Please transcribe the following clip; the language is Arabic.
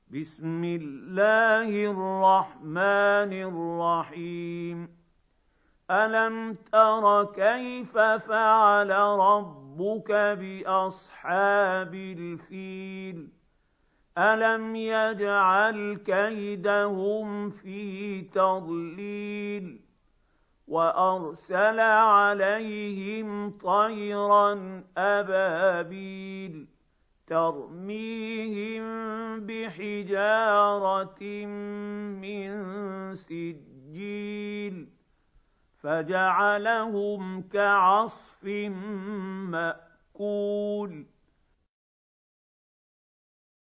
بسم الله الرحمن الرحيم ألم تر كيف فعل ربك بأصحاب الفيل ألم يجعل كيدهم في تضليل وأرسل عليهم طيرا أبابيل ترميهم بحجارة من سجيل فجعلهم كعصف مأكول